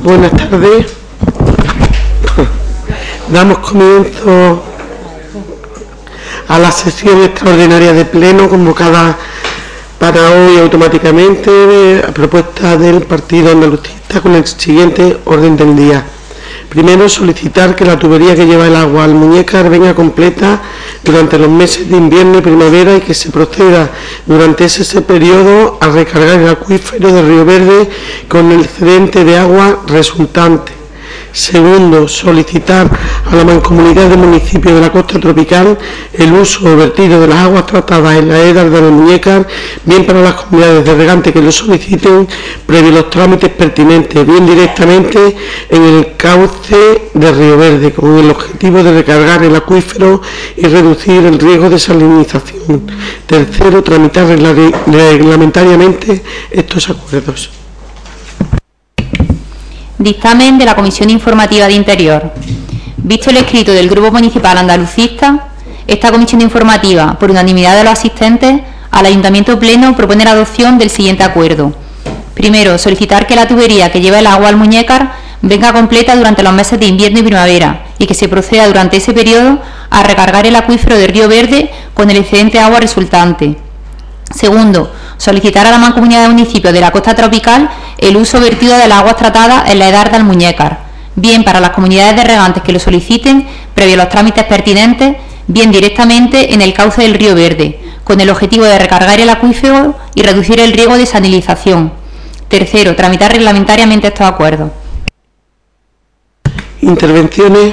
Buenas tardes. Damos comienzo a la sesión extraordinaria de pleno convocada para hoy automáticamente a propuesta del Partido Andalucista con el siguiente orden del día. Primero, solicitar que la tubería que lleva el agua al Muñécar venga completa durante los meses de invierno y primavera y que se proceda durante ese periodo a recargar el acuífero de Río Verde con el excedente de agua resultante. Segundo, solicitar a la Mancomunidad de Municipios de la Costa Tropical el uso o vertido de las aguas tratadas en la edar del Muñécar, bien para las comunidades de regantes que lo soliciten, previo los trámites pertinentes, bien directamente en el cauce de Río Verde, con el objetivo de recargar el acuífero y reducir el riesgo de salinización. Tercero, tramitar reglamentariamente estos acuerdos. Dictamen de la Comisión Informativa de Interior. Visto el escrito del Grupo Municipal Andalucista, esta Comisión Informativa, por unanimidad de los asistentes, al Ayuntamiento Pleno propone la adopción del siguiente acuerdo. Primero, solicitar que la tubería que lleva el agua al Muñécar venga completa durante los meses de invierno y primavera y que se proceda durante ese periodo a recargar el acuífero de Río Verde con el excedente de agua resultante. Segundo, solicitar a la Mancomunidad de Municipios de la Costa Tropical el uso vertido de las aguas tratadas en la edar del Muñécar, bien para las comunidades de regantes que lo soliciten, previo los trámites pertinentes, bien directamente en el cauce del Río Verde, con el objetivo de recargar el acuífero y reducir el riesgo de salinización. Tercero, tramitar reglamentariamente estos acuerdos. Intervenciones.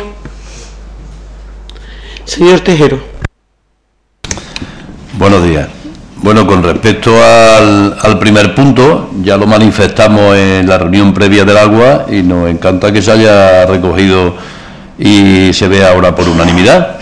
Señor Tejero. Buenos días. Bueno, con respecto al primer punto, ya lo manifestamos en la reunión previa del agua y nos encanta que se haya recogido y se vea ahora por unanimidad.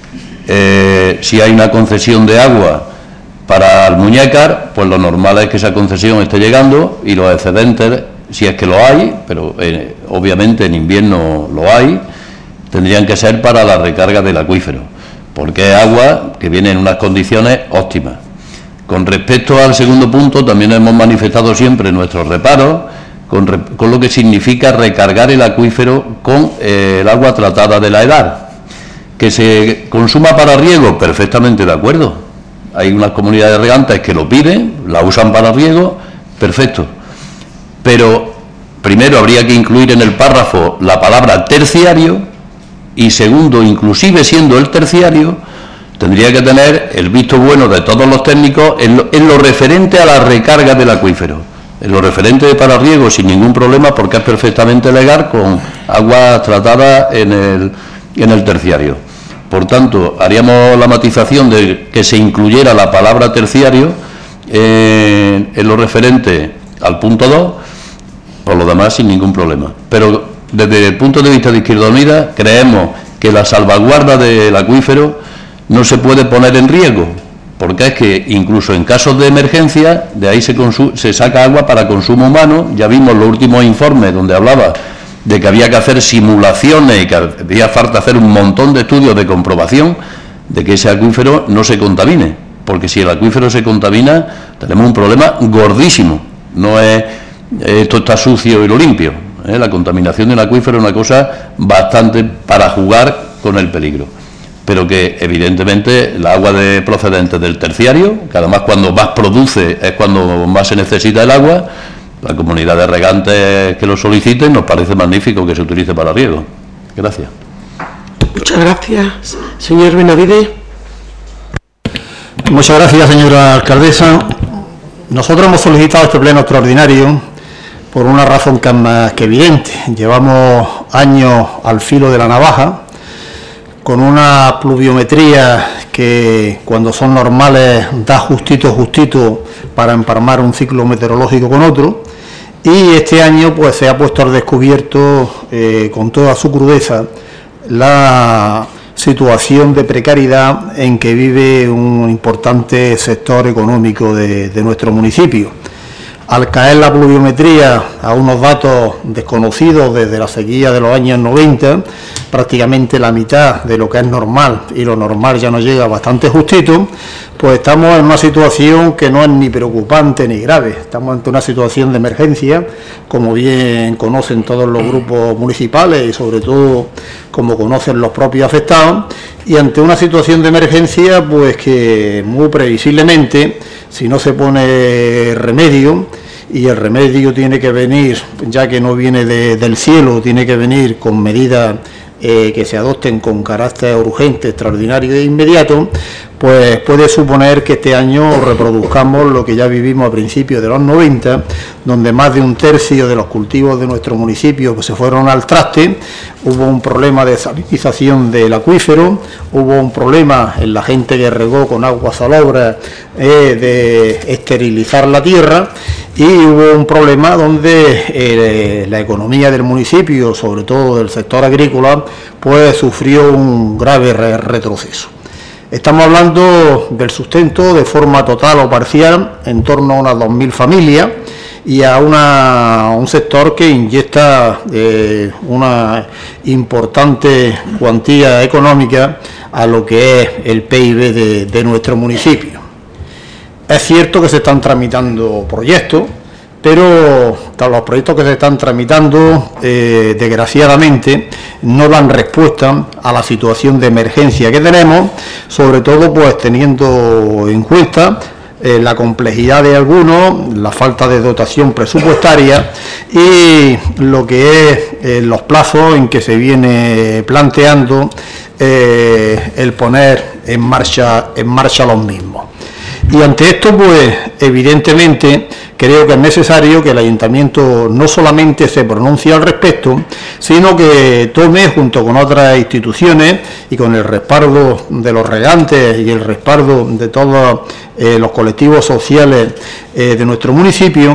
Si hay una concesión de agua para el Muñécar, pues lo normal es que esa concesión esté llegando y los excedentes, si es que lo hay, pero obviamente en invierno lo hay, tendrían que ser para la recarga del acuífero, porque es agua que viene en unas condiciones óptimas. Con respecto al segundo punto, también hemos manifestado siempre nuestros reparos con lo que significa recargar el acuífero con el agua tratada de la edar. Que se consuma para riego, perfectamente de acuerdo. Hay unas comunidades de regantes que lo piden, la usan para riego, perfecto. Pero primero habría que incluir en el párrafo la palabra terciario y segundo, inclusive siendo el terciario, tendría que tener el visto bueno de todos los técnicos en lo referente a la recarga del acuífero, en lo referente para riego sin ningún problema porque es perfectamente legal con agua tratada en el terciario. Por tanto, haríamos la matización de que se incluyera la palabra terciario en lo referente al punto 2, por lo demás sin ningún problema. Pero desde el punto de vista de Izquierda Unida creemos que la salvaguarda del acuífero no se puede poner en riesgo, porque es que incluso en casos de emergencia, de ahí se saca agua para consumo humano. Ya vimos los últimos informes donde hablaba de que había que hacer simulaciones y que había falta hacer un montón de estudios de comprobación de que ese acuífero no se contamine, porque si el acuífero se contamina tenemos un problema gordísimo. No es esto está sucio y lo limpio, la contaminación del acuífero es una cosa bastante para jugar con el peligro. Pero que evidentemente el agua procedente del terciario, que además cuando más produce es cuando más se necesita el agua, la comunidad de regantes que lo soliciten nos parece magnífico que se utilice para riego. Gracias. Muchas gracias. Señor Benavides. Muchas gracias, señora alcaldesa. Nosotros hemos solicitado este pleno extraordinario por una razón que es más que evidente. Llevamos años al filo de la navaja, con una pluviometría que cuando son normales da justito para empalmar un ciclo meteorológico con otro, y este año pues se ha puesto al descubierto con toda su crudeza la situación de precariedad en que vive un importante sector económico de nuestro municipio. Al caer la pluviometría a unos datos desconocidos desde la sequía de los años 90, prácticamente la mitad de lo que es normal, y lo normal ya nos llega bastante justito, pues estamos en una situación que no es ni preocupante ni grave. Estamos ante una situación de emergencia, como bien conocen todos los grupos municipales y sobre todo como conocen los propios afectados, y ante una situación de emergencia pues que muy previsiblemente, si no se pone remedio, y el remedio tiene que venir, ya que no viene del cielo, tiene que venir con medidas que se adopten con carácter urgente, extraordinario e inmediato, pues puede suponer que este año reproduzcamos lo que ya vivimos a principios de los 90, donde más de un tercio de los cultivos de nuestro municipio pues, se fueron al traste. Hubo un problema de salinización del acuífero, hubo un problema en la gente que regó con agua salobre de esterilizar la tierra, y hubo un problema donde la economía del municipio, sobre todo del sector agrícola, pues sufrió un grave retroceso. Estamos hablando del sustento de forma total o parcial en torno a unas 2.000 familias y a un sector que inyecta una importante cuantía económica a lo que es el PIB de nuestro municipio. Es cierto que se están tramitando proyectos, pero los proyectos que se están tramitando, desgraciadamente, no dan respuesta a la situación de emergencia que tenemos, sobre todo pues teniendo en cuenta la complejidad de algunos, la falta de dotación presupuestaria y lo que es los plazos en que se viene planteando el poner en marcha los mismos. Y ante esto, pues evidentemente creo que es necesario que el ayuntamiento no solamente se pronuncie al respecto, sino que tome, junto con otras instituciones y con el respaldo de los regantes y el respaldo de todos los colectivos sociales de nuestro municipio,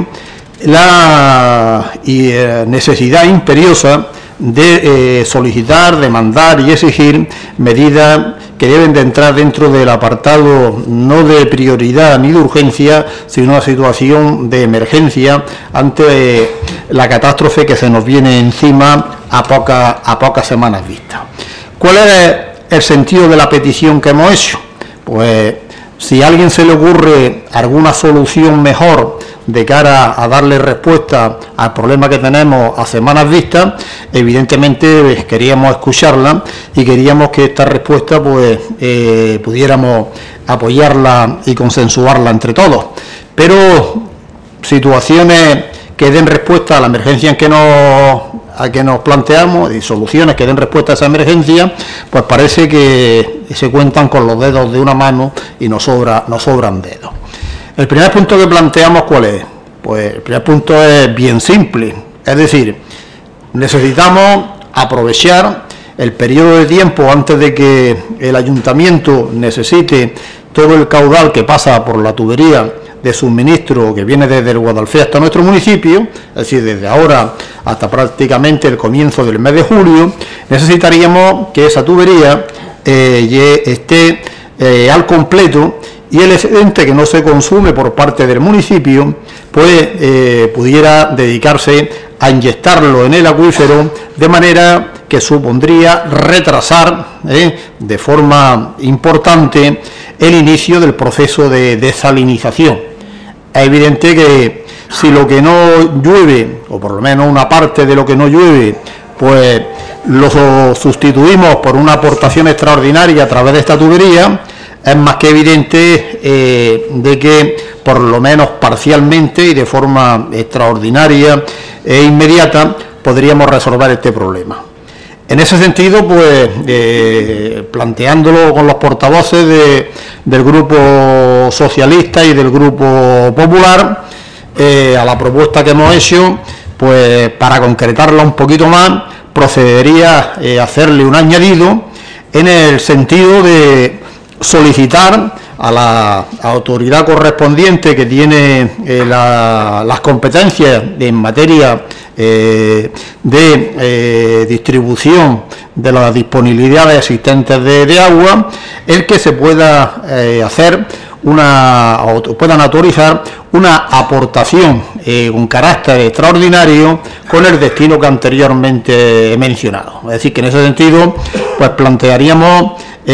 la necesidad imperiosa de solicitar, demandar y exigir medidas que deben de entrar dentro del apartado no de prioridad ni de urgencia, sino una situación de emergencia ante la catástrofe que se nos viene encima a pocas semanas vista. ¿Cuál es el sentido de la petición que hemos hecho? Pues si a alguien se le ocurre alguna solución mejor de cara a darle respuesta al problema que tenemos a semanas vistas, evidentemente queríamos escucharla y queríamos que esta respuesta pues pudiéramos apoyarla y consensuarla entre todos. Pero situaciones que den respuesta a la emergencia en que nos planteamos y soluciones que den respuesta a esa emergencia, pues parece que se cuentan con los dedos de una mano y nos sobran dedos. El primer punto que planteamos, ¿cuál es? Pues el primer punto es bien simple, es decir, necesitamos aprovechar el periodo de tiempo antes de que el ayuntamiento necesite todo el caudal que pasa por la tubería de suministro que viene desde el Guadalfeo hasta nuestro municipio, es decir, desde ahora hasta prácticamente el comienzo del mes de julio. Necesitaríamos que esa tubería esté al completo, y el excedente que no se consume por parte del municipio pues pudiera dedicarse a inyectarlo en el acuífero, de manera que supondría retrasar de forma importante el inicio del proceso de desalinización. Es evidente que si lo que no llueve, o por lo menos una parte de lo que no llueve, pues lo sustituimos por una aportación extraordinaria a través de esta tubería, es más que evidente de que por lo menos parcialmente y de forma extraordinaria e inmediata podríamos resolver este problema. En ese sentido, pues planteándolo con los portavoces del Grupo Socialista y del Grupo Popular, a la propuesta que hemos hecho, pues para concretarla un poquito más, procedería a hacerle un añadido en el sentido de solicitar a la autoridad correspondiente que tiene las competencias en materia de distribución de las disponibilidades existentes de agua, el que se pueda hacer puedan autorizar una aportación con carácter extraordinario con el destino que anteriormente he mencionado. Es decir, que en ese sentido pues plantearíamos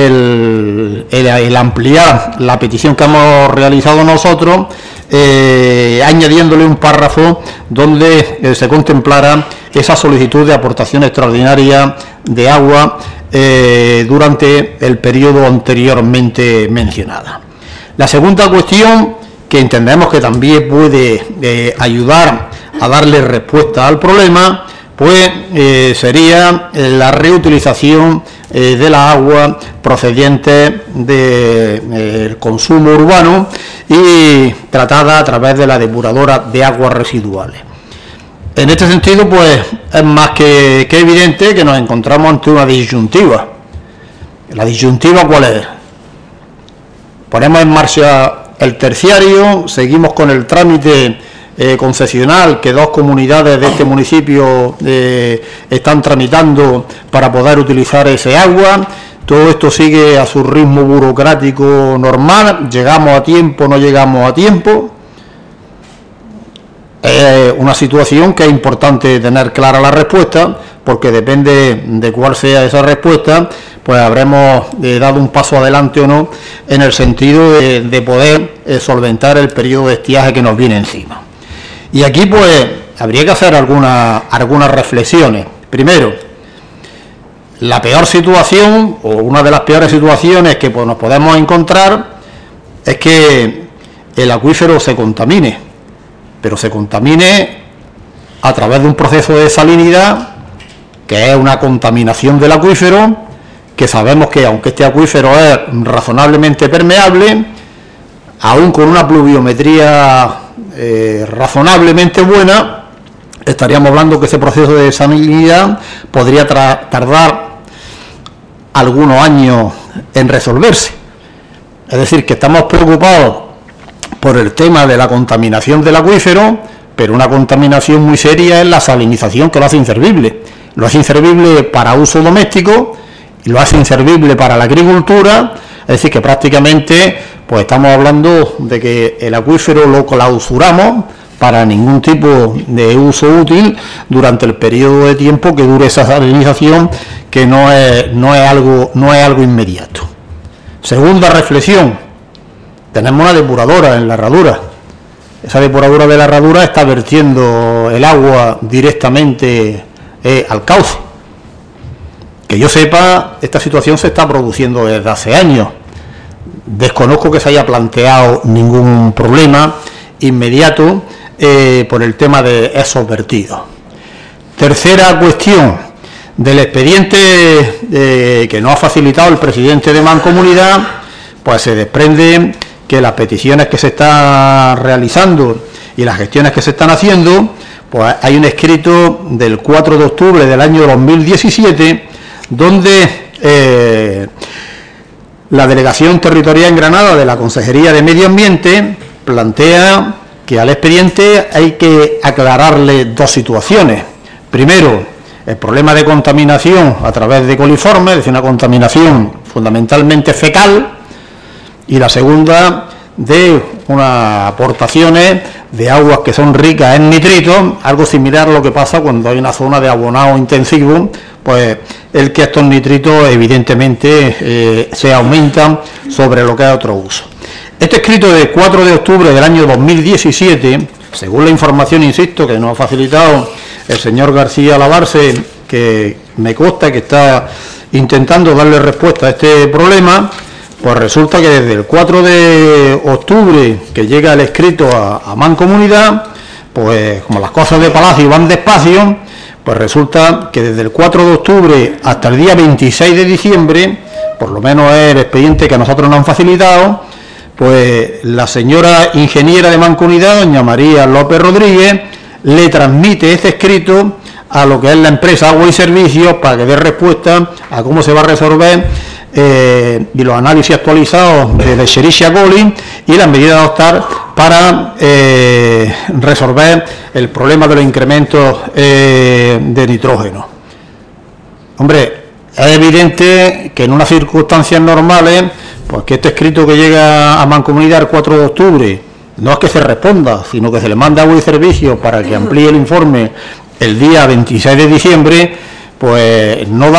el ampliar la petición que hemos realizado nosotros, añadiéndole un párrafo donde se contemplara esa solicitud de aportación extraordinaria de agua durante el periodo anteriormente mencionado. La segunda cuestión, que entendemos que también puede ayudar a darle respuesta al problema, pues sería la reutilización de la agua procediente del consumo urbano y tratada a través de la depuradora de aguas residuales. En este sentido, pues es más que evidente que nos encontramos ante una disyuntiva. ¿La disyuntiva cuál es? Ponemos en marcha el terciario, seguimos con el trámite concesional que dos comunidades de este municipio están tramitando para poder utilizar ese agua. Todo esto sigue a su ritmo burocrático normal. ¿Llegamos a tiempo? ¿No llegamos a tiempo? Es una situación que es importante tener clara la respuesta, porque depende de cuál sea esa respuesta, pues habremos dado un paso adelante o no en el sentido de poder solventar el periodo de estiaje que nos viene encima. Y aquí pues habría que hacer algunas reflexiones. Primero, la peor situación, o una de las peores situaciones que pues nos podemos encontrar, es que el acuífero se contamine, pero se contamine a través de un proceso de salinidad, que es una contaminación del acuífero, que sabemos que aunque este acuífero es razonablemente permeable, aún con una pluviometría razonablemente buena, estaríamos hablando que ese proceso de salinidad podría tardar algunos años en resolverse. Es decir, que estamos preocupados por el tema de la contaminación del acuífero, pero una contaminación muy seria es la salinización, que lo hace inservible. Lo hace inservible para uso doméstico y lo hace inservible para la agricultura. Es decir, que prácticamente pues estamos hablando de que el acuífero lo clausuramos para ningún tipo de uso útil durante el periodo de tiempo que dure esa salinización, que no es algo inmediato. Segunda reflexión, tenemos una depuradora en la herradura. Esa depuradora de la herradura está vertiendo el agua directamente al cauce. Que yo sepa, esta situación se está produciendo desde hace años. Desconozco que se haya planteado ningún problema inmediato por el tema de esos vertidos. Tercera cuestión, del expediente que nos ha facilitado el presidente de Mancomunidad, pues se desprende que las peticiones que se están realizando y las gestiones que se están haciendo, pues hay un escrito del 4 de octubre del año 2017, donde la Delegación Territorial en Granada de la Consejería de Medio Ambiente plantea que al expediente hay que aclararle dos situaciones. Primero, el problema de contaminación a través de coliformes, es decir, una contaminación fundamentalmente fecal, y la segunda, de unas aportaciones de aguas que son ricas en nitritos, algo similar a lo que pasa cuando hay una zona de abonado intensivo, pues el que estos nitritos evidentemente se aumentan sobre lo que es otro uso. Este escrito de 4 de octubre del año 2017, según la información, insisto, que nos ha facilitado el señor García Lavarse, que me consta que está intentando darle respuesta a este problema, pues resulta que desde el 4 de octubre que llega el escrito a Mancomunidad, pues como las cosas de Palacio van despacio, pues resulta que desde el 4 de octubre hasta el día 26 de diciembre, por lo menos es el expediente que a nosotros nos han facilitado, pues la señora ingeniera de Mancomunidad, doña María López Rodríguez, le transmite este escrito a lo que es la empresa Agua y Servicios para que dé respuesta a cómo se va a resolver y los análisis actualizados de Escherichia coli y las medidas a adoptar para resolver el problema de los incrementos de nitrógeno. Hombre, Es evidente que en unas circunstancias normales, pues que este escrito que llega a Mancomunidad el 4 de octubre, no es que se responda, sino que se le manda a Buen Servicio para que amplíe el informe el día 26 de diciembre, pues no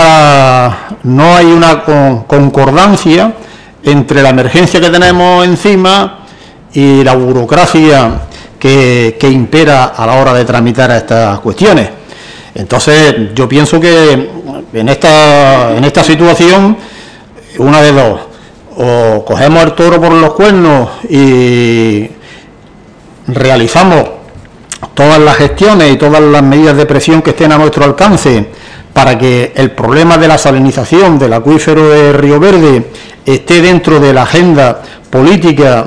hay una concordancia entre la emergencia que tenemos encima y la burocracia que impera a la hora de tramitar estas cuestiones. Entonces, yo pienso que en esta situación, una de dos: o cogemos el toro por los cuernos y realizamos todas las gestiones y todas las medidas de presión que estén a nuestro alcance para que el problema de la salinización del acuífero de Río Verde esté dentro de la agenda política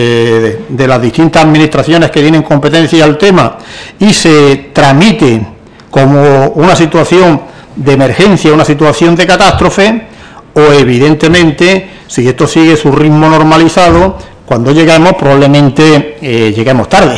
de las distintas administraciones que tienen competencia al tema y se tramite como una situación de emergencia, una situación de catástrofe, o evidentemente, si esto sigue su ritmo normalizado, cuando lleguemos probablemente lleguemos tarde.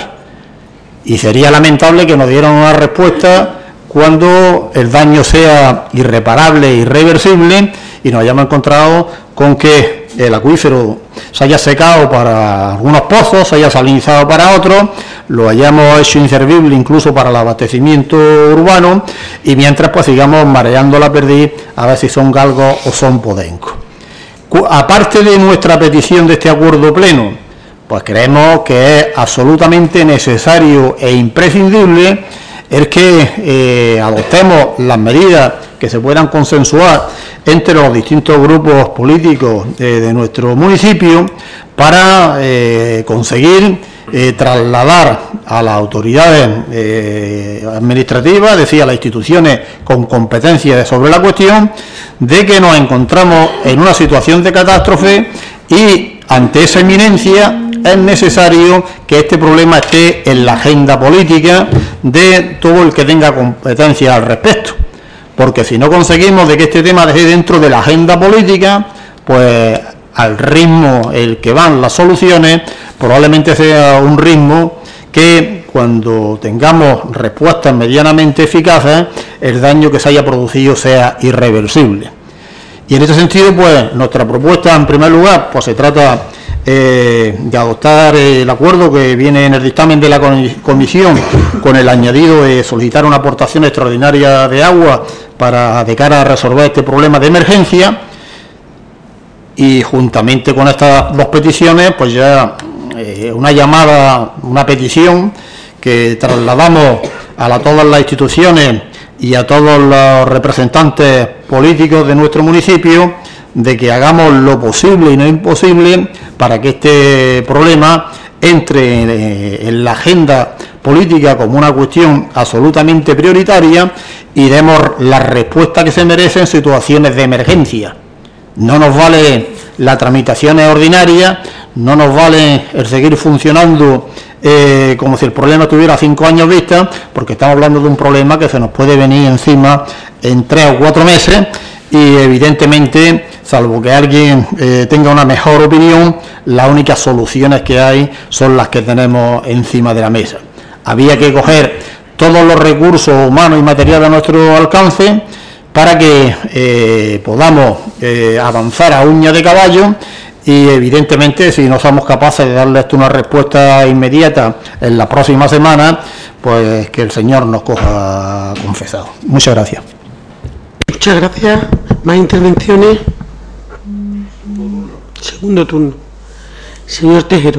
Y sería lamentable que nos dieran una respuesta cuando el daño sea irreparable e irreversible y nos hayamos encontrado con que el acuífero se haya secado para algunos pozos, se haya salinizado para otros, lo hayamos hecho inservible incluso para el abastecimiento urbano, y mientras pues sigamos mareando la perdiz a ver si son galgos o son podencos. Aparte de nuestra petición de este acuerdo pleno, pues creemos que es absolutamente necesario e imprescindible el que adoptemos las medidas que se puedan consensuar entre los distintos grupos políticos de nuestro municipio para conseguir trasladar a las autoridades administrativas, es decir, a las instituciones con competencia sobre la cuestión, de que nos encontramos en una situación de catástrofe y ante esa inminencia es necesario que este problema esté en la agenda política de todo el que tenga competencia al respecto, porque si no conseguimos de que este tema esté dentro de la agenda política, pues al ritmo el que van las soluciones probablemente sea un ritmo que cuando tengamos respuestas medianamente eficaces el daño que se haya producido sea irreversible. Y en este sentido, pues nuestra propuesta en primer lugar pues se trata de adoptar el acuerdo que viene en el dictamen de la comisión con el añadido de solicitar una aportación extraordinaria de agua de cara a resolver este problema de emergencia, y juntamente con estas dos peticiones pues ya una petición que trasladamos a todas las instituciones y a todos los representantes políticos de nuestro municipio de que hagamos lo posible y no imposible para que este problema entre en la agenda política como una cuestión absolutamente prioritaria y demos la respuesta que se merece en situaciones de emergencia. No nos vale las tramitaciones ordinarias, no nos vale el seguir funcionando como si el problema tuviera 5 años vista, porque estamos hablando de un problema que se nos puede venir encima en 3 o 4 meses y evidentemente, salvo que alguien tenga una mejor opinión, las únicas soluciones que hay son las que tenemos encima de la mesa. Había que coger todos los recursos humanos y materiales a nuestro alcance para que podamos avanzar a uña de caballo, y evidentemente si no somos capaces de darle esto una respuesta inmediata en la próxima semana, pues que el Señor nos coja confesado. Muchas gracias. Muchas gracias. ¿Más intervenciones? Segundo turno. Señor Tejero.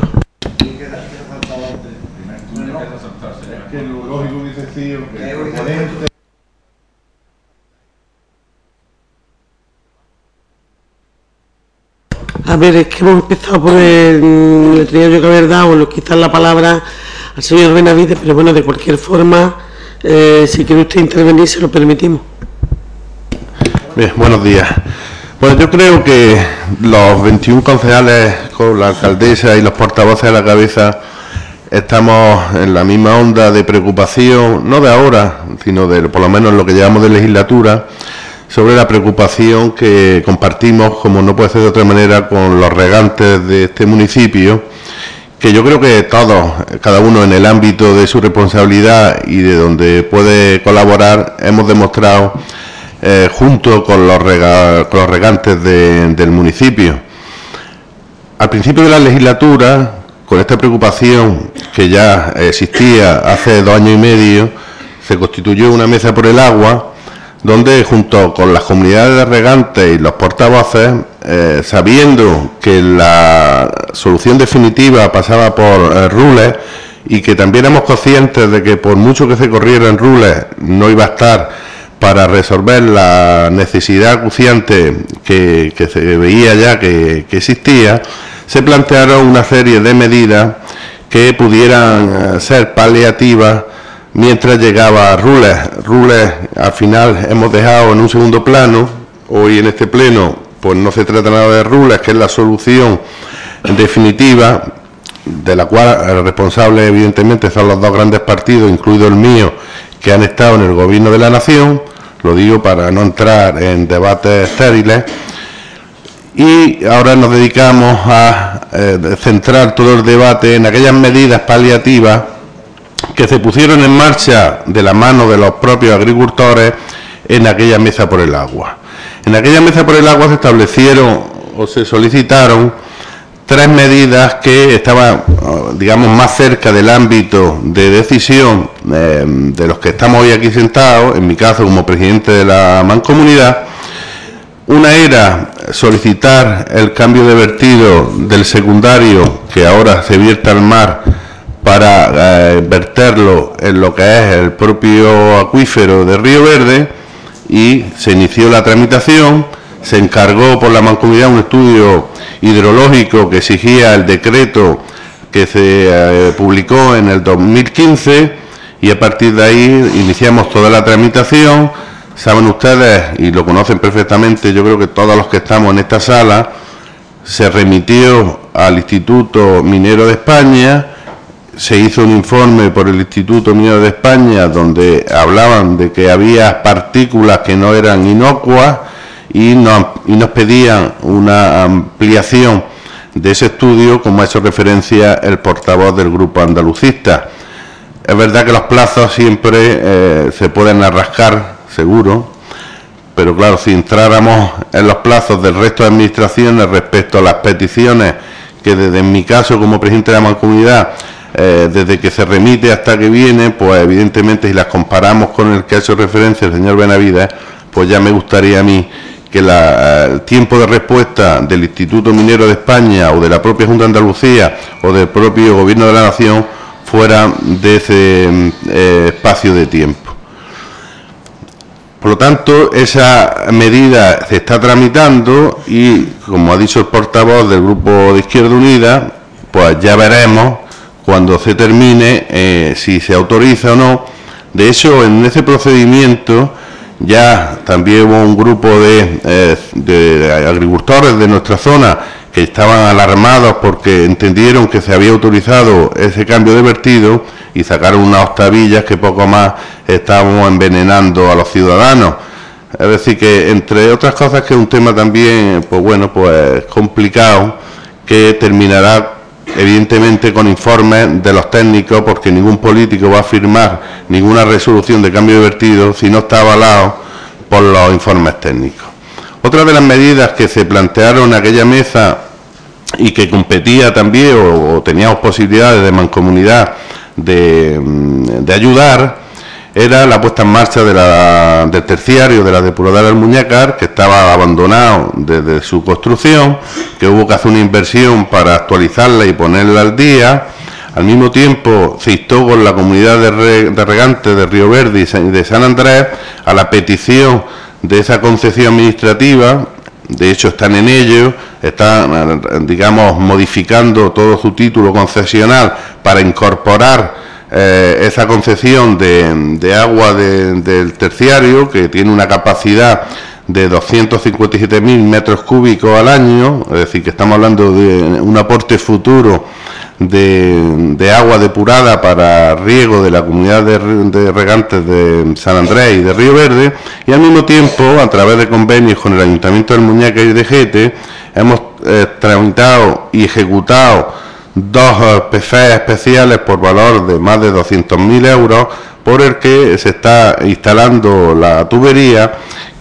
A ver, es que hemos empezado por le tenía yo que haber dado, lo quitar la palabra al señor Benavides, pero bueno, de cualquier forma, si quiere usted intervenir, se lo permitimos. Bien, buenos días. Bueno, yo creo que los 21 concejales con la alcaldesa y los portavoces a la cabeza estamos en la misma onda de preocupación, no de ahora, sino de por lo menos lo que llevamos de legislatura, sobre la preocupación que compartimos, como no puede ser de otra manera, con los regantes de este municipio, que yo creo que todos, cada uno en el ámbito de su responsabilidad y de donde puede colaborar, hemos demostrado junto con los regantes del municipio. Al principio de la legislatura, con esta preocupación que ya existía hace 2 años y medio, se constituyó una mesa por el agua, donde junto con las comunidades de regantes y los portavoces, sabiendo que la solución definitiva pasaba por Rules y que también éramos conscientes de que por mucho que se corriera en Rules no iba a estar para resolver la necesidad acuciante que se veía ya que existía, se plantearon una serie de medidas que pudieran ser paliativas mientras llegaba Rules. Rules al final hemos dejado en un segundo plano. Hoy en este pleno pues no se trata nada de Rules, que es la solución definitiva, de la cual responsables evidentemente son los 2 grandes partidos, incluido el mío, que han estado en el gobierno de la nación. Lo digo para no entrar en debates estériles. Y ahora nos dedicamos a centrar todo el debate en aquellas medidas paliativas que se pusieron en marcha de la mano de los propios agricultores en aquella mesa por el agua. En aquella mesa por el agua se establecieron o se solicitaron 3 medidas que estaban, digamos, más cerca del ámbito de decisión de los que estamos hoy aquí sentados, en mi caso como presidente de la Mancomunidad. Una era solicitar el cambio de vertido del secundario, que ahora se vierte al mar, para verterlo en lo que es el propio acuífero de Río Verde, y se inició la tramitación. Se encargó por la Mancomunidad un estudio hidrológico que exigía el decreto que se publicó en el 2015, y a partir de ahí iniciamos toda la tramitación. Saben ustedes, y lo conocen perfectamente, yo creo que todos los que estamos en esta sala, se remitió al Instituto Minero de España, se hizo un informe por el Instituto Minero de España donde hablaban de que había partículas que no eran inocuas, y nos pedían una ampliación de ese estudio, como ha hecho referencia el portavoz del grupo andalucista. Es verdad que los plazos siempre se pueden arrascar, seguro, pero claro, si entráramos en los plazos del resto de administraciones respecto a las peticiones que desde mi caso como presidente de la Mancomunidad, desde que se remite hasta que viene, pues evidentemente si las comparamos con el que ha hecho referencia el señor Benavides, pues ya me gustaría a mí que el tiempo de respuesta del Instituto Minero de España o de la propia Junta de Andalucía o del propio Gobierno de la Nación fuera de ese espacio de tiempo. Por lo tanto, esa medida se está tramitando y, como ha dicho el portavoz del Grupo de Izquierda Unida, pues ya veremos cuando se termine si se autoriza o no. De hecho, en ese procedimiento ya también hubo un grupo de agricultores de nuestra zona que estaban alarmados porque entendieron que se había autorizado ese cambio de vertido y sacaron unas octavillas que poco más estábamos envenenando a los ciudadanos. Es decir, que entre otras cosas que es un tema también, pues bueno, pues complicado, que terminará evidentemente con informes de los técnicos, porque ningún político va a firmar ninguna resolución de cambio de vertido si no está avalado por los informes técnicos. Otra de las medidas que se plantearon en aquella mesa y que competía también o teníamos posibilidades de mancomunidad de ayudar era la puesta en marcha del terciario de la depuradora del Muñacar, que estaba abandonado desde su construcción, que hubo que hacer una inversión para actualizarla y ponerla al día. Al mismo tiempo se instó con la comunidad de regantes de Río Verde y de San Andrés a la petición de esa concesión administrativa. De hecho están en ello, están, digamos, modificando todo su título concesional para incorporar esa concesión de agua del terciario, que tiene una capacidad de 257.000 metros cúbicos al año, es decir, que estamos hablando de un aporte futuro de agua depurada para riego de la comunidad de regantes de San Andrés y de Río Verde, y al mismo tiempo, a través de convenios con el Ayuntamiento del Muñacar y de Gete, hemos tramitado y ejecutado 2 PFE especiales por valor de más de 200.000 euros, por el que se está instalando la tubería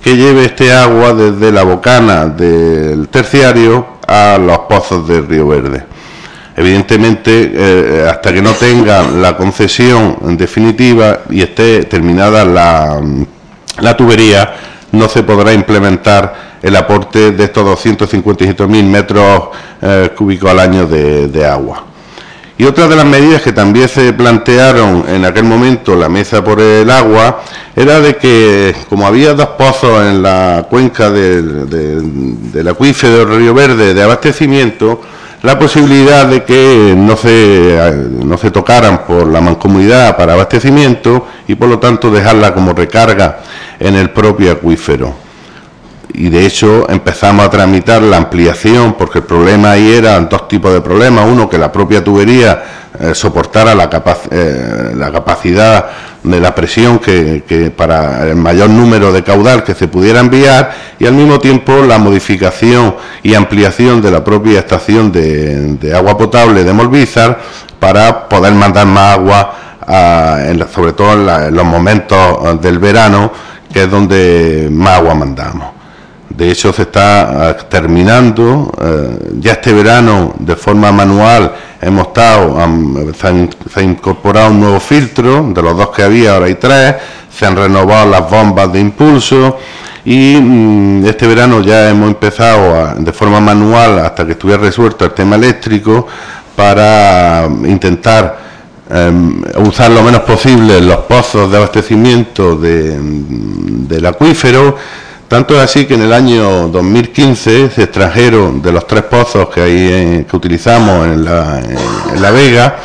que lleve este agua desde la bocana del terciario a los pozos del Río Verde. Evidentemente, hasta que no tenga la concesión en definitiva y esté terminada la tubería, no se podrá implementar el aporte de estos 257.000 metros cúbicos al año de agua. Y otra de las medidas que también se plantearon en aquel momento la Mesa por el Agua era de que, como había dos pozos en la cuenca del acuífero del Río Verde de abastecimiento, la posibilidad de que no se tocaran por la mancomunidad para abastecimiento y por lo tanto dejarla como recarga en el propio acuífero. Y de hecho empezamos a tramitar la ampliación, porque el problema ahí eran dos tipos de problemas: uno, que la propia tubería soportara la capacidad de la presión que para el mayor número de caudal que se pudiera enviar, y al mismo tiempo la modificación y ampliación de la propia estación de agua potable de Molvízar para poder mandar más agua, sobre todo en los momentos del verano, que es donde más agua mandamos. De hecho, se está terminando, ya este verano, de forma manual, se ha incorporado un nuevo filtro, de los dos que había, ahora hay 3, se han renovado las bombas de impulso, y este verano ya hemos empezado de forma manual, hasta que estuviera resuelto el tema eléctrico, para intentar usar lo menos posible los pozos de abastecimiento del acuífero. Tanto es así que en el año 2015 se extrajeron de los 3 pozos que utilizamos en la Vega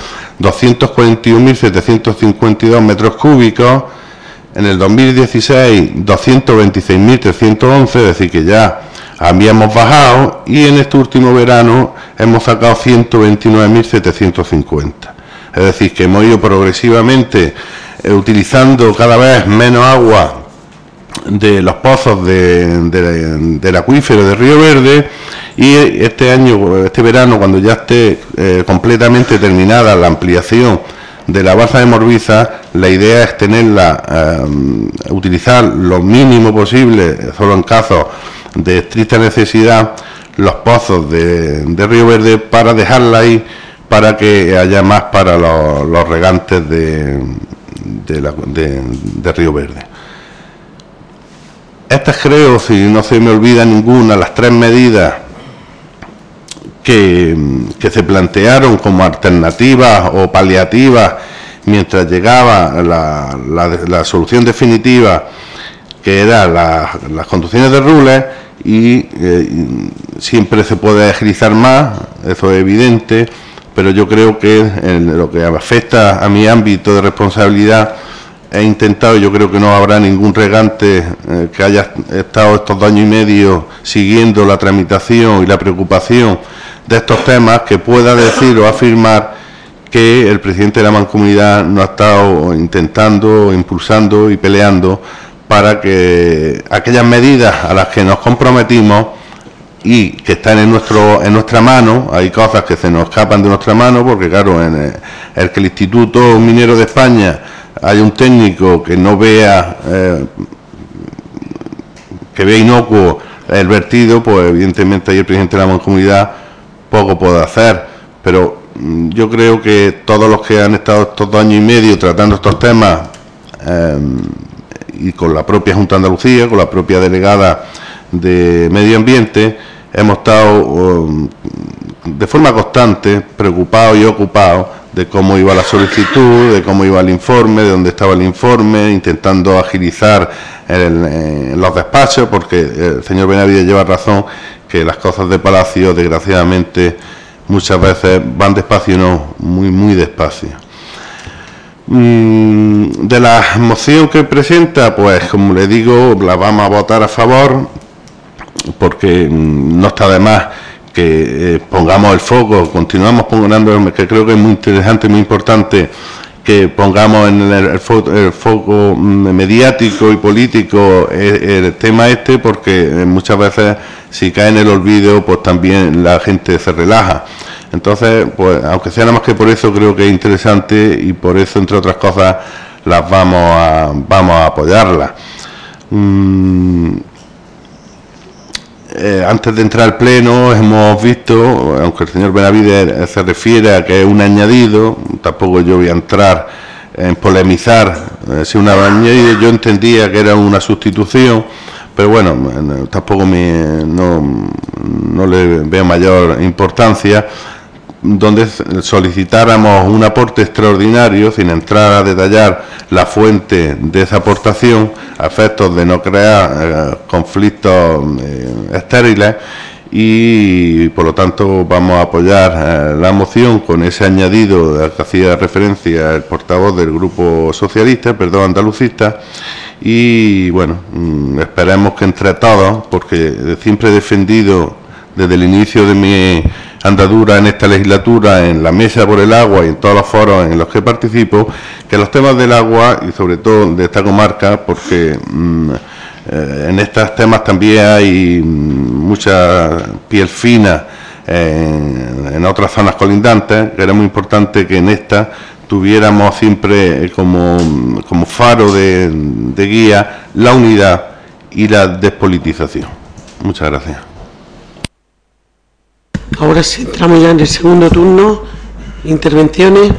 241.752 metros cúbicos. En el 2016 226.311, es decir que ya habíamos bajado, y en este último verano hemos sacado 129.750. Es decir que hemos ido progresivamente utilizando cada vez menos agua de los pozos del acuífero de Río Verde, y este verano, cuando ya esté completamente terminada la ampliación de la balsa de Molvízar, la idea es utilizar lo mínimo posible, solo en casos de estricta necesidad, los pozos de Río Verde, para dejarla ahí, para que haya más para los regantes de Río Verde. Estas, creo, si no se me olvida ninguna, las 3 medidas que se plantearon como alternativas o paliativas mientras llegaba la solución definitiva, que eran las conducciones de Rules, y siempre se puede agilizar más, eso es evidente, pero yo creo que en lo que afecta a mi ámbito de responsabilidad, he intentado, yo creo que no habrá ningún regante que haya estado estos 2 años y medio siguiendo la tramitación y la preocupación de estos temas, que pueda decir o afirmar que el presidente de la Mancomunidad no ha estado intentando, impulsando y peleando para que aquellas medidas a las que nos comprometimos y que están en nuestra mano, hay cosas que se nos escapan de nuestra mano, porque claro, el que el Instituto Minero de España hay un técnico que no vea, que vea inocuo el vertido, pues evidentemente ahí el presidente de la Mancomunidad poco puede hacer, pero yo creo que todos los que han estado estos 2 años y medio tratando estos temas, y con la propia Junta de Andalucía, con la propia delegada de Medio Ambiente, hemos estado de forma constante preocupados y ocupados de cómo iba la solicitud, de cómo iba el informe, de dónde estaba el informe, intentando agilizar los despachos, porque el señor Benavides lleva razón, que las cosas de Palacio, desgraciadamente, muchas veces van despacio, no, muy, muy despacio. De la moción que presenta, pues como le digo, la vamos a votar a favor, porque no está de más que pongamos el foco, continuamos poniendo, que creo que es muy interesante, muy importante, que pongamos en el foco mediático y político el tema porque muchas veces, si cae en el olvido, pues también la gente se relaja. Entonces, pues aunque sea nada más que por eso, creo que es interesante, y por eso, entre otras cosas, las vamos a apoyarla. Antes de entrar al pleno hemos visto, aunque el señor Benavides se refiere a que es un añadido, tampoco yo voy a entrar en polemizar si una añadido, yo entendía que era una sustitución, pero bueno, tampoco no le veo mayor importancia, donde solicitáramos un aporte extraordinario, sin entrar a detallar la fuente de esa aportación, a efectos de no crear conflictos estériles, y por lo tanto vamos a apoyar la moción con ese añadido al que hacía referencia el portavoz del Grupo Socialista, andalucista, y bueno, esperemos que entre todos, porque siempre he defendido desde el inicio de mi andadura en esta legislatura, en la Mesa por el Agua y en todos los foros en los que participo, que los temas del agua, y sobre todo de esta comarca, porque en estos temas también hay mucha piel fina en otras zonas colindantes, que era muy importante que en esta tuviéramos siempre como faro de guía la unidad y la despolitización. Muchas gracias. Ahora sí, entramos ya en el segundo turno. Intervenciones.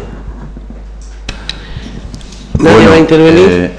¿Nadie va a intervenir?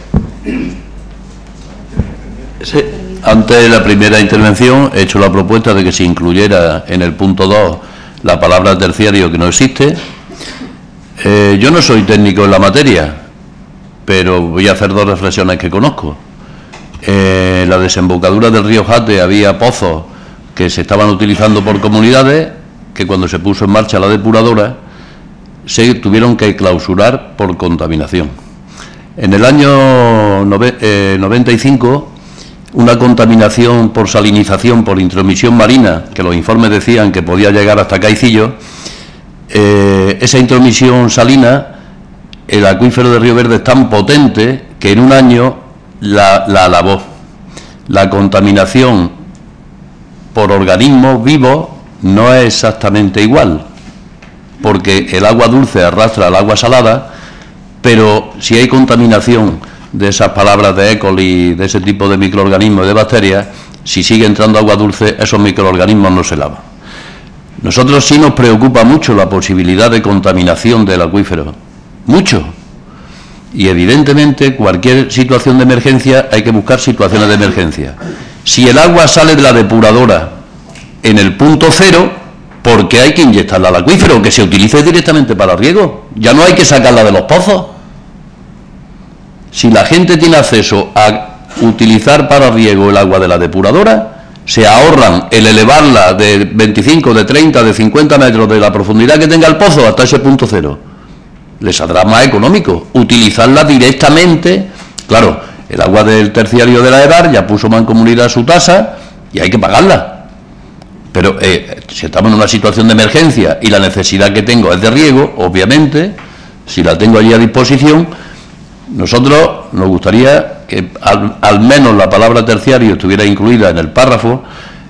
Sí. Antes de la primera intervención he hecho la propuesta de que se incluyera en el punto 2 la palabra terciario, que no existe. Yo no soy técnico en la materia, pero voy a hacer dos reflexiones que conozco. En la desembocadura del río Jate había pozos que se estaban utilizando por comunidades, que cuando se puso en marcha la depuradora se tuvieron que clausurar por contaminación. En el año 95, una contaminación por salinización, por intromisión marina, que los informes decían que podía llegar hasta Caicillo, esa intromisión salina, el acuífero de Río Verde es tan potente que en un año la lavó. La contaminación por organismos vivos no es exactamente igual, porque el agua dulce arrastra al agua salada, pero si hay contaminación de esas palabras de E. coli, de ese tipo de microorganismos y de bacterias, si sigue entrando agua dulce, esos microorganismos no se lavan. Nosotros sí nos preocupa mucho la posibilidad de contaminación del acuífero, mucho. Y evidentemente cualquier situación de emergencia hay que buscar situaciones de emergencia. Si el agua sale de la depuradora en el punto 0, ¿por qué hay que inyectarla al acuífero? Que se utilice directamente para riego. Ya no hay que sacarla de los pozos. Si la gente tiene acceso a utilizar para riego el agua de la depuradora, se ahorran el elevarla de 25, de 30, de 50 metros de la profundidad que tenga el pozo hasta ese punto 0. Les saldrá más económico utilizarla directamente. Claro, el agua del terciario de la EDAR ya puso mancomunidad su tasa y hay que pagarla. Pero si estamos en una situación de emergencia y la necesidad que tengo es de riego, obviamente, si la tengo allí a disposición, nosotros nos gustaría que al menos la palabra terciario estuviera incluida en el párrafo,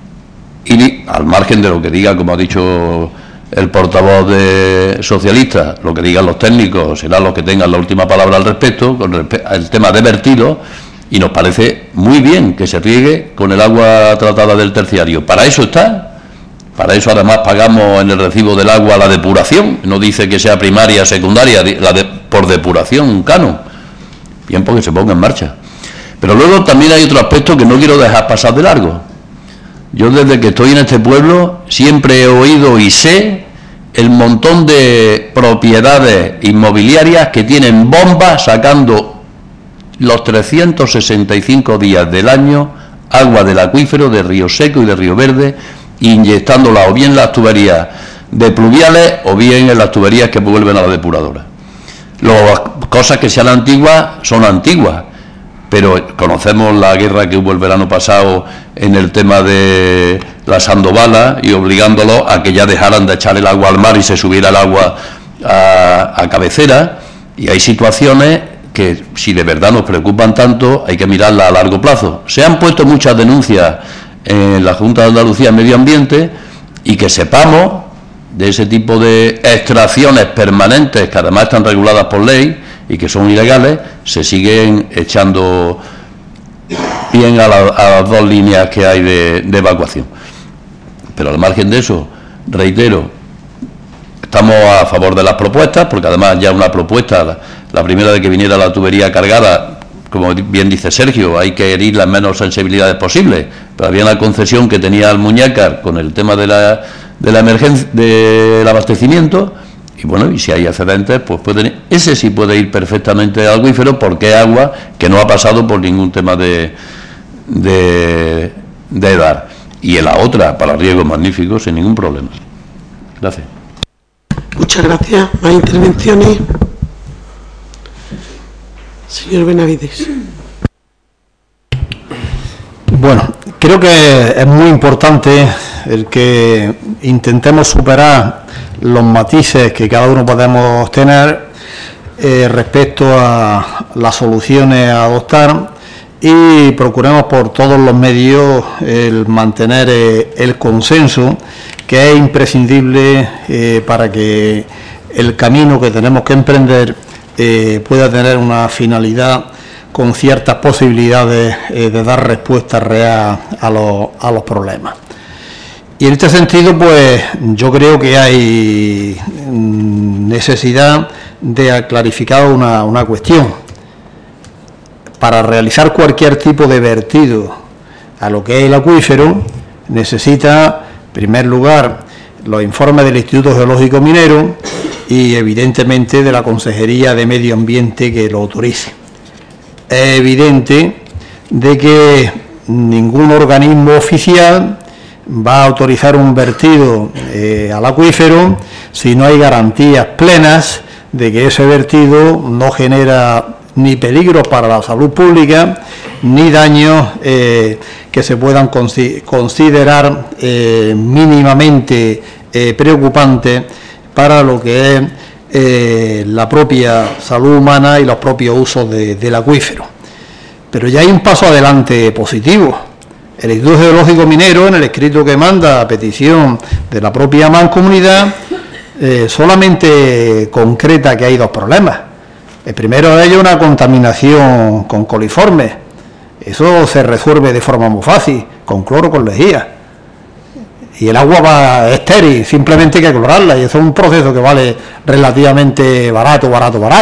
y al margen de lo que diga, como ha dicho el portavoz de socialista, lo que digan los técnicos serán los que tengan la última palabra al respecto, al tema de vertido, y nos parece muy bien que se riegue con el agua tratada del terciario. Para eso está, para eso además pagamos en el recibo del agua la depuración, no dice que sea primaria, secundaria, por depuración, un canon, bien, porque se ponga en marcha. Pero luego también hay otro aspecto que no quiero dejar pasar de largo. Yo desde que estoy en este pueblo siempre he oído y sé el montón de propiedades inmobiliarias que tienen bombas sacando los 365 días del año agua del acuífero de Río Seco y de Río Verde, inyectándola o bien en las tuberías de pluviales o bien en las tuberías que vuelven a la depuradora. Las cosas que sean antiguas son antiguas, pero conocemos la guerra que hubo el verano pasado en el tema de la Sandovala y obligándolos a que ya dejaran de echar el agua al mar y se subiera el agua a cabecera, y hay situaciones que si de verdad nos preocupan tanto hay que mirarlas a largo plazo. Se han puesto muchas denuncias en la Junta de Andalucía en Medio Ambiente, y que sepamos de ese tipo de extracciones permanentes que además están reguladas por ley y que son ilegales, se siguen echando bien a las dos líneas que hay de evacuación. Pero al margen de eso, reitero, estamos a favor de las propuestas, porque además ya una propuesta, la primera de que viniera la tubería cargada, como bien dice Sergio, hay que herir las menos sensibilidades posibles, pero había una concesión que tenía Almuñécar con el tema de la emergencia, del abastecimiento, y bueno, y si hay excedentes, pues ese sí puede ir perfectamente al acuífero, porque es agua que no ha pasado por ningún tema de dar. Y en la otra, para riego magnífico, sin ningún problema. Gracias. Muchas gracias. ¿Más intervenciones? Señor Benavides. Bueno, creo que es muy importante el que intentemos superar los matices que cada uno podemos tener respecto a las soluciones a adoptar y procuremos por todos los medios el mantener el consenso, que es imprescindible para que el camino que tenemos que emprender pueda tener una finalidad con ciertas posibilidades de dar respuesta real a los problemas. Y en este sentido, pues yo creo que hay necesidad de clarificar una cuestión. Para realizar cualquier tipo de vertido a lo que es el acuífero, necesita, en primer lugar, los informes del Instituto Geológico Minero y, evidentemente, de la Consejería de Medio Ambiente que lo autorice. Es evidente de que ningún organismo oficial va a autorizar un vertido al acuífero si no hay garantías plenas de que ese vertido no genera ni peligros para la salud pública, ni daños que se puedan considerar mínimamente preocupantes para lo que es la propia salud humana y los propios usos del acuífero. Pero ya hay un paso adelante positivo. El Instituto Geológico Minero, en el escrito que manda a petición de la propia Mancomunidad, solamente concreta que hay dos problemas. El primero de ellos, una contaminación con coliformes. Eso se resuelve de forma muy fácil, con cloro, con lejía. Y el agua va estéril, simplemente hay que clorarla, y eso es un proceso que vale relativamente barato.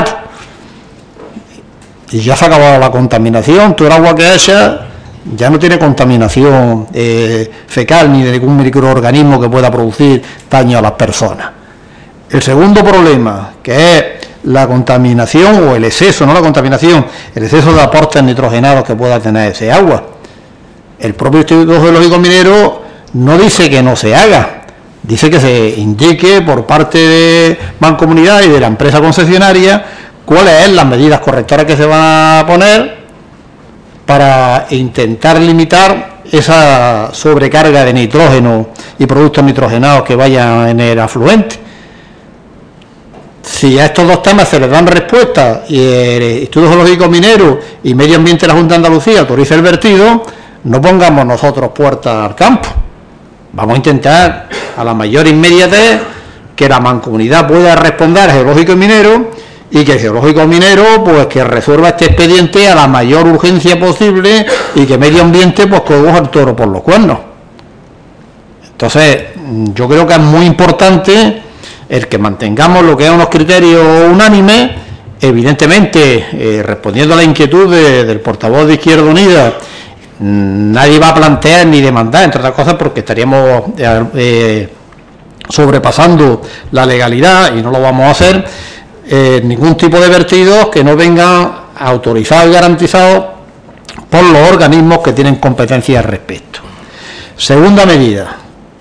Y ya se ha acabado la contaminación, todo el agua que haya ya no tiene contaminación fecal ni de ningún microorganismo que pueda producir daño a las personas. El segundo problema, que es la contaminación o el exceso, no la contaminación, el exceso de aportes nitrogenados que pueda tener ese agua. El propio Instituto Geológico Minero no dice que no se haga, dice que se indique por parte de Mancomunidad y de la empresa concesionaria cuáles son las medidas correctoras que se van a poner para intentar limitar esa sobrecarga de nitrógeno y productos nitrogenados que vayan en el afluente. Si a estos dos temas se les dan respuesta y el Instituto Geológico Minero y Medio Ambiente de la Junta de Andalucía autoriza el vertido, no pongamos nosotros puertas al campo. Vamos a intentar a la mayor inmediatez que la Mancomunidad pueda responder al Geológico Minero y que el Geológico Minero pues que resuelva este expediente a la mayor urgencia posible y que Medio Ambiente pues coja el toro por los cuernos. Entonces, yo creo que es muy importante el que mantengamos lo que es unos criterios unánimes, evidentemente, respondiendo a la inquietud del portavoz de Izquierda Unida, nadie va a plantear ni demandar, entre otras cosas, porque estaríamos sobrepasando la legalidad y no lo vamos a hacer, ningún tipo de vertidos que no vengan autorizados y garantizados por los organismos que tienen competencia al respecto. Segunda medida.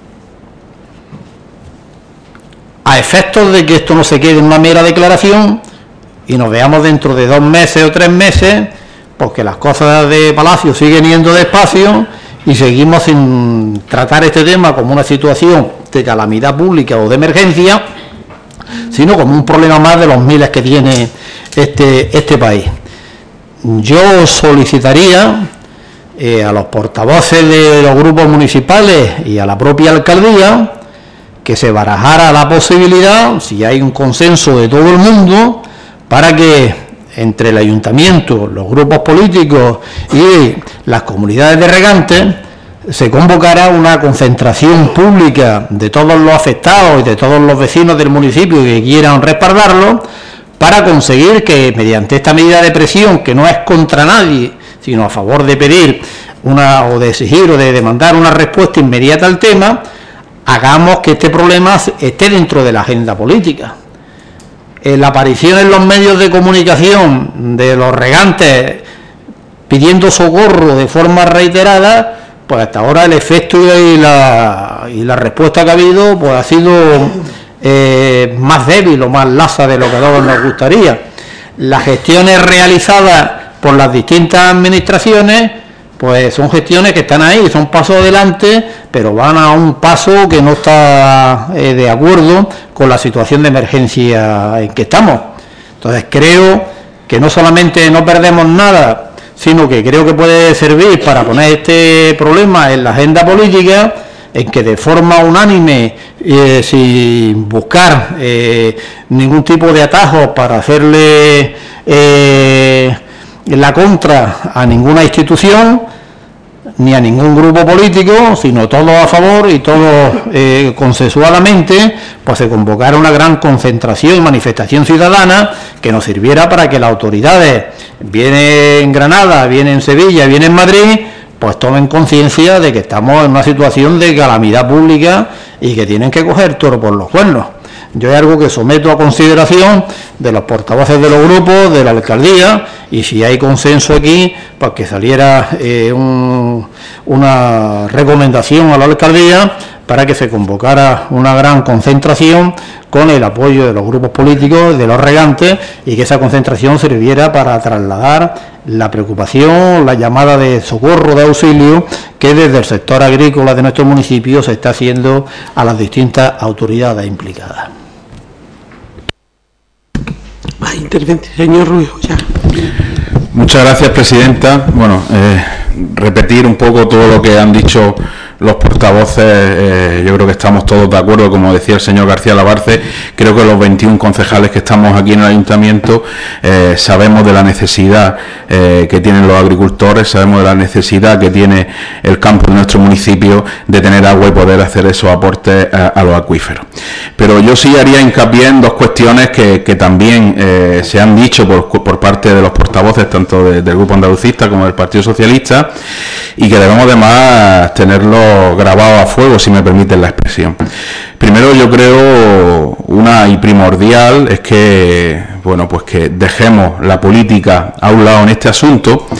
A efectos de que esto no se quede en una mera declaración y nos veamos dentro de 2 meses o 3 meses, porque las cosas de Palacio siguen yendo despacio y seguimos sin tratar este tema como una situación de calamidad pública o de emergencia, sino como un problema más de los miles que tiene este país. Yo solicitaría a los portavoces de los grupos municipales y a la propia alcaldía que se barajara la posibilidad, si hay un consenso de todo el mundo, para que entre el ayuntamiento, los grupos políticos y las comunidades de regantes, se convocara una concentración pública de todos los afectados y de todos los vecinos del municipio que quieran respaldarlo, para conseguir que mediante esta medida de presión, que no es contra nadie, sino a favor de pedir o de exigir o de demandar una respuesta inmediata al tema, hagamos que este problema esté dentro de la agenda política. La aparición en los medios de comunicación de los regantes pidiendo socorro de forma reiterada, pues hasta ahora el efecto y la respuesta que ha habido pues ha sido más débil o más laxa de lo que a todos nos gustaría. Las gestiones realizadas por las distintas administraciones pues son gestiones que están ahí, son pasos adelante, pero van a un paso que no está de acuerdo con la situación de emergencia en que estamos. Entonces creo que no solamente no perdemos nada, sino que creo que puede servir para poner este problema en la agenda política, en que de forma unánime, sin buscar ningún tipo de atajo para hacerle la contra a ninguna institución ni a ningún grupo político, sino todos a favor y todos consensuadamente, pues se convocara una gran concentración y manifestación ciudadana que nos sirviera para que las autoridades, bien en Granada, bien en Sevilla, bien en Madrid, pues tomen conciencia de que estamos en una situación de calamidad pública y que tienen que coger toro por los cuernos. Yo es algo que someto a consideración de los portavoces de los grupos, de la alcaldía, y si hay consenso aquí, pues que saliera una recomendación a la alcaldía para que se convocara una gran concentración con el apoyo de los grupos políticos, de los regantes, y que esa concentración sirviera para trasladar la preocupación, la llamada de socorro, de auxilio, que desde el sector agrícola de nuestro municipio se está haciendo a las distintas autoridades implicadas. Intervente, señor Ruiz, ya. Muchas gracias, presidenta. Bueno, repetir un poco todo lo que han dicho los portavoces. Yo creo que estamos todos de acuerdo, como decía el señor García Labarce. Creo que los 21 concejales que estamos aquí en el ayuntamiento sabemos de la necesidad que tienen los agricultores, sabemos de la necesidad que tiene el campo de nuestro municipio de tener agua y poder hacer esos aportes a los acuíferos. Pero yo sí haría hincapié en dos cuestiones que también se han dicho por parte de los portavoces, tanto del Grupo Andalucista como del Partido Socialista, y que debemos además tenerlo grabado a fuego, si me permiten la expresión. Primero, yo creo, una y primordial, es que, bueno, pues que dejemos la política a un lado en este asunto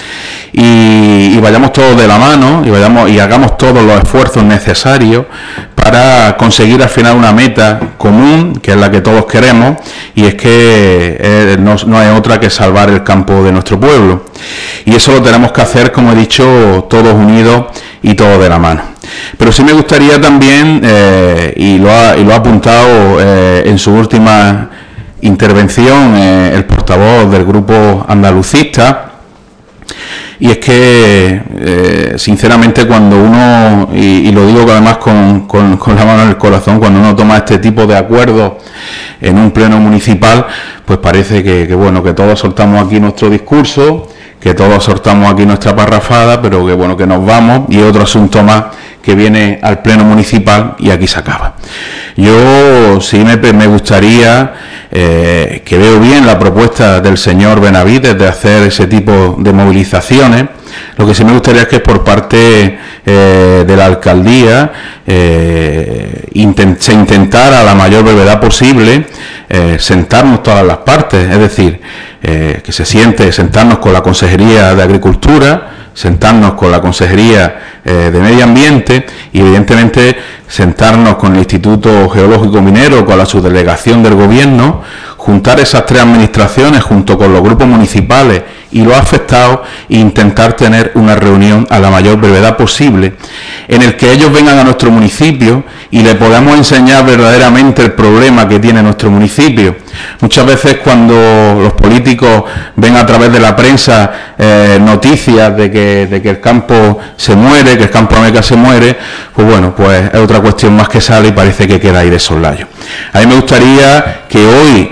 y vayamos todos de la mano y hagamos todos los esfuerzos necesarios para conseguir al final una meta común, que es la que todos queremos, y es que no es otra que salvar el campo de nuestro pueblo. Y eso lo tenemos que hacer, como he dicho, todos unidos y todos de la mano. Pero sí me gustaría también, y lo ha apuntado en su última intervención el portavoz del Grupo Andalucista, y es que sinceramente cuando uno, y lo digo además con la mano en el corazón, cuando uno toma este tipo de acuerdos en un pleno municipal, pues parece que bueno, que todos soltamos aquí nuestro discurso, que todos soltamos aquí nuestra parrafada, pero que bueno, que nos vamos y otro asunto más que viene al pleno municipal y aquí se acaba. Yo sí me gustaría, que veo bien la propuesta del señor Benavides de hacer ese tipo de movilizaciones. Lo que sí me gustaría es que por parte de la alcaldía se intentara a la mayor brevedad posible sentarnos todas las partes, es decir, que sentarnos con la Consejería de Agricultura, sentarnos con la Consejería de Medio Ambiente y evidentemente sentarnos con el Instituto Geológico Minero, con la subdelegación del Gobierno, juntar esas tres administraciones junto con los grupos municipales y los afectados e intentar tener una reunión a la mayor brevedad posible en el que ellos vengan a nuestro municipio y le podamos enseñar verdaderamente el problema que tiene nuestro municipio. Muchas veces cuando los políticos ven a través de la prensa noticias de que el campo se muere, que el campo Ameca se muere, pues bueno, pues es otra cuestión más que sale y parece que queda ahí de soslayo. A mí me gustaría que hoy,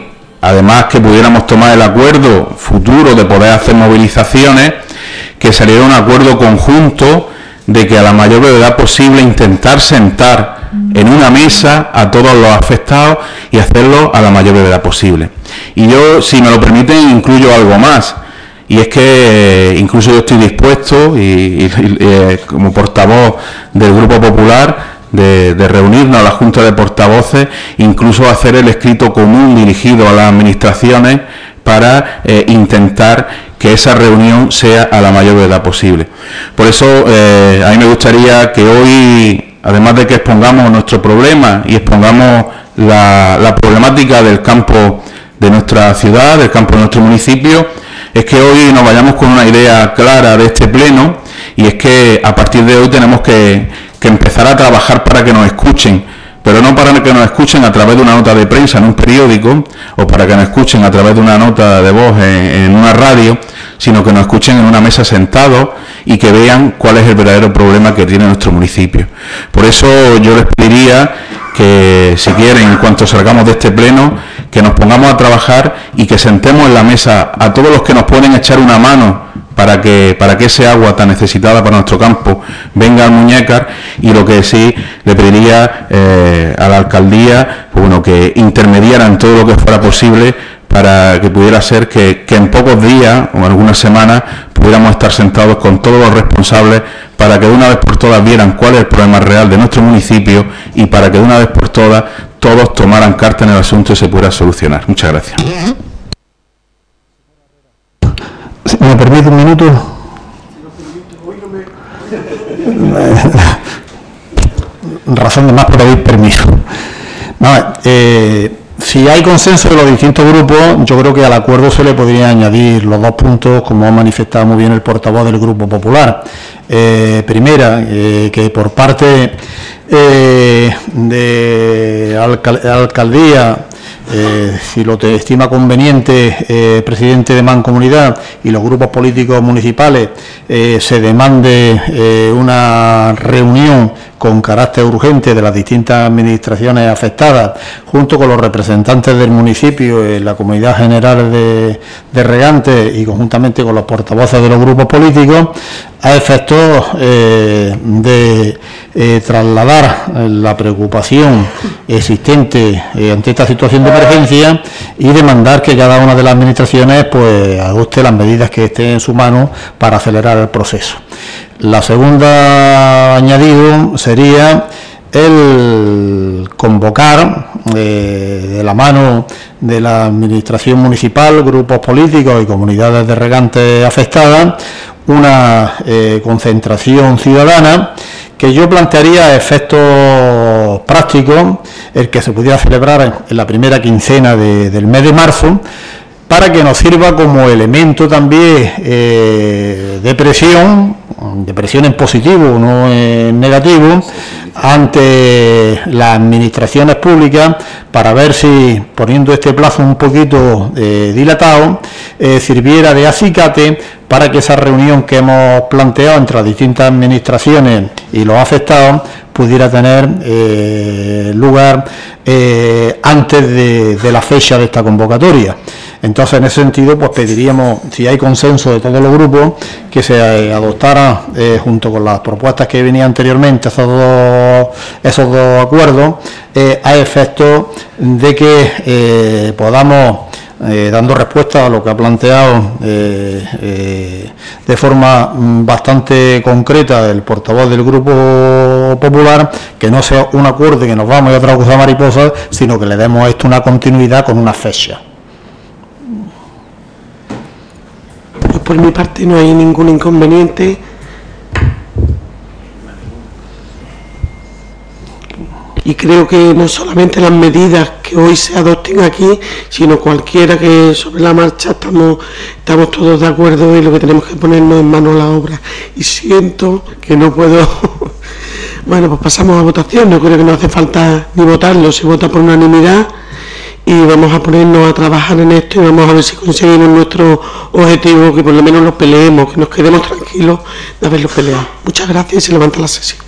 además que pudiéramos tomar el acuerdo futuro de poder hacer movilizaciones, que saliera un acuerdo conjunto de que a la mayor brevedad posible intentar sentar en una mesa a todos los afectados y hacerlo a la mayor brevedad posible. Y yo, si me lo permiten, incluyo algo más, y es que incluso yo estoy dispuesto, y como portavoz del Grupo Popular, de reunirnos a la Junta de Portavoces, incluso hacer el escrito común dirigido a las administraciones para intentar que esa reunión sea a la mayor brevedad posible. Por eso a mí me gustaría que hoy, además de que expongamos nuestro problema y expongamos la problemática del campo de nuestra ciudad, del campo de nuestro municipio, es que hoy nos vayamos con una idea clara de este pleno, y es que a partir de hoy tenemos que empezar a trabajar para que nos escuchen, pero no para que nos escuchen a través de una nota de prensa en un periódico, o para que nos escuchen a través de una nota de voz en una radio, sino que nos escuchen en una mesa sentados y que vean cuál es el verdadero problema que tiene nuestro municipio. Por eso yo les pediría que, si quieren, en cuanto salgamos de este pleno, que nos pongamos a trabajar y que sentemos en la mesa a todos los que nos pueden echar una mano para que ese agua tan necesitada para nuestro campo venga al Muñécar. Y lo que sí le pediría a la alcaldía, pues bueno, que intermediara en todo lo que fuera posible para que pudiera ser que en pocos días o en algunas semanas pudiéramos estar sentados con todos los responsables para que de una vez por todas vieran cuál es el problema real de nuestro municipio, y para que de una vez por todas todos tomaran carta en el asunto y se pudiera solucionar. Muchas gracias. Si me permite un minuto. Razón de más por pedir permiso. Si hay consenso de los distintos grupos, yo creo que al acuerdo se le podría añadir los dos puntos, como ha manifestado muy bien el portavoz del Grupo Popular. Primera, que por parte de alcaldía, si lo estima conveniente, presidente de Mancomunidad y los grupos políticos municipales, se demande una reunión con carácter urgente de las distintas administraciones afectadas, junto con los representantes del municipio, la Comunidad General de Regantes, y conjuntamente con los portavoces de los grupos políticos, a efectos de trasladar la preocupación existente ante esta situación de emergencia y demandar que cada una de las administraciones pues adopte las medidas que estén en su mano para acelerar el proceso. La segunda añadido sería el convocar de la mano de la administración municipal, grupos políticos y comunidades de regantes afectadas una concentración ciudadana que yo plantearía a efectos prácticos el que se pudiera celebrar en la primera quincena del mes de marzo, para que nos sirva como elemento también de presión en positivo, no en negativo, ante las administraciones públicas, para ver si, poniendo este plazo un poquito dilatado, sirviera de acicate para que esa reunión que hemos planteado entre las distintas administraciones y los afectados pudiera tener lugar antes de la fecha de esta convocatoria. Entonces, en ese sentido, pues pediríamos, si hay consenso de todos los grupos, que se adoptara, junto con las propuestas que venían anteriormente, esos dos acuerdos, a efecto de que podamos, dando respuesta a lo que ha planteado de forma bastante concreta el portavoz del Grupo Popular, que no sea un acuerdo que nos vamos y otra cosa mariposa, sino que le demos a esto una continuidad con una fecha. Pues por mi parte no hay ningún inconveniente. Y creo que no solamente las medidas que hoy se adopten aquí, sino cualquiera que sobre la marcha estamos todos de acuerdo, y lo que tenemos que ponernos en manos a la obra. Y siento que no puedo. Bueno, pues pasamos a votación. No creo que no hace falta ni votarlo, se vota por unanimidad. Y vamos a ponernos a trabajar en esto y vamos a ver si conseguimos nuestro objetivo, que por lo menos los peleemos, que nos quedemos tranquilos de haberlos peleado. Muchas gracias y se levanta la sesión.